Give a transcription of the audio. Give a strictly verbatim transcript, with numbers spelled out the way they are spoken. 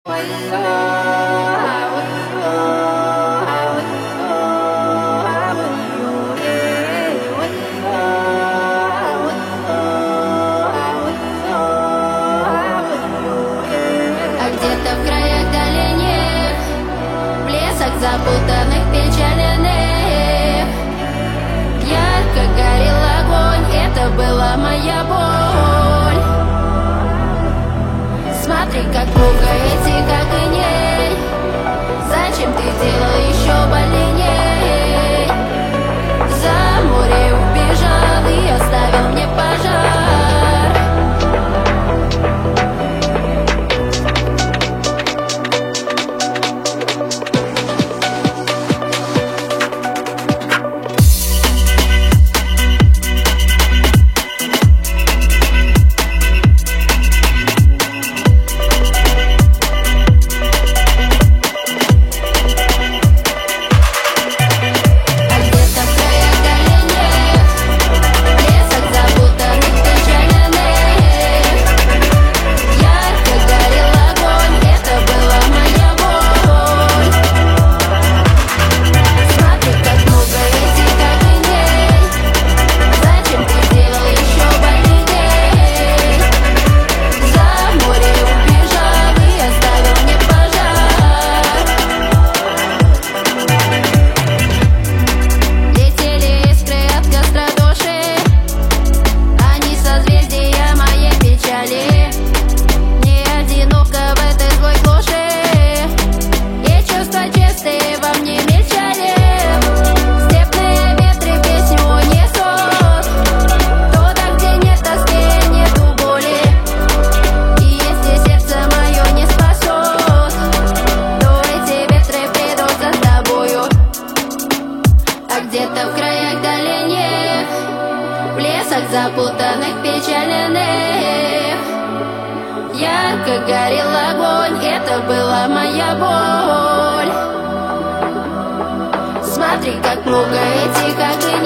где-то в краях дальних, в лесах запутанных, печальных, ярко горел огонь, это была моя боль. Смотри, как пугает и как и ней, зачем ты делал еще больней? За море убежал и оставил мне пожар. Где-то в краях дальних, в лесах запутанных, печальных, ярко горел огонь, это была моя боль. Смотри, как пугает и как и